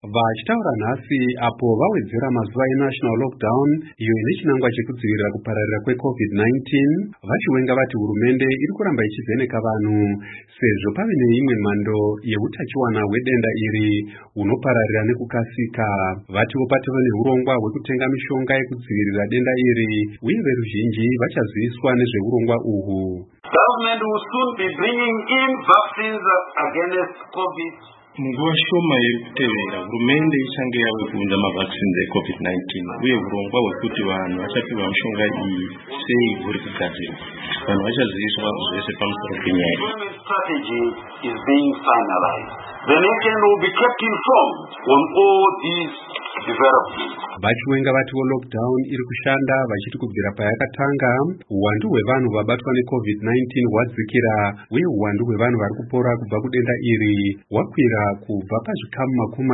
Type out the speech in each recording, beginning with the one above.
Vachitaura nhasi apo vawedzera mazuva enational lockdown iyo ine chinangwa chekudzivirira kupararira kweCovid-19, vachiwenga vati hurumende iri kuramba ichivheneka vanhu sezvo pave neimwe mhando yeutachiwana hwedenda iri hunopararira nekukasika. Vatiwo patove neurongwa hwekutenga mishonga yekudzivirira denda iri uye veruzhinji vachaziviswa nezveurongwa uhwu. Government will soon be bringing in vaccines against COVID. Nguva shoma irikutevera hurumende ichange yavekunda mavaccines eCovid-19 uye urongwa hwekuti vanhu vachapiwa mishonga iyi sei huri kugadzirwa. Vanhu vachaziviswa zvese pamusoro penyaya. Government strategy is being finalized. The nation will be kept informed on all these developments. Vachiwenga vatiwo lockdown iri kushanda vachiti kubvira payakatanga uwandu hwevanhu vabatwa neCovid-19 hwadzikira uye uwandu hwevanhu vari kupora kubva kudenda iri hwakwira kubva pazvikamu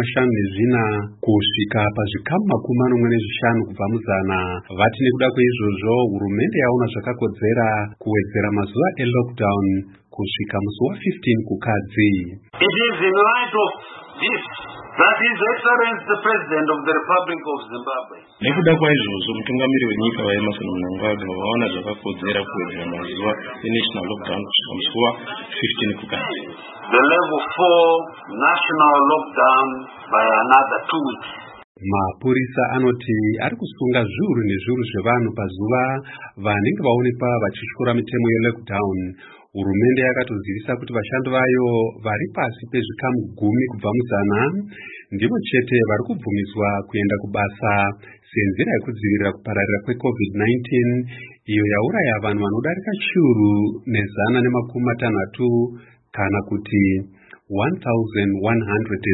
54 kusvika pazvikamu 45 kubva muzana. Vati nekuda kweizvozvo hurumende yaona zvakakodzera kuwedzera mazuva elockdown kusvika musi wa15 kukadzi. It is in light of this that His Excellency the President of the Republic of Zimbabwe. Nekuda kwaizvozvo mutungamiri wenyika vaEmmerson Mnangagwa vaona zvakakodzera kuwedzera mazuva enational lockdown kusvika musi wa15 kukadzi. The level 4 national lockdown by another 2 weeks. Mapurisa anoti ari kusunga zviuru nezviuru zvevanhu pazuva vanenge vaonekwa vachisvikora mitemo yelockdown. Hurumende yakatozivisa kuti vashandi vayo vari pasi pezvikamu 10 kubva muzana ndivo chete vari kubvumidzwa kuenda kubasa senzira yekudzivirira kupararira kweCovid-19 iyo yauraya vanhu vanodarika chiuru nezana ne60 kana kuti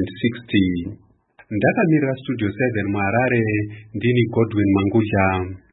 1160. Ndakamirira Studio 7 muHarare, ndini Godwin Mangudya.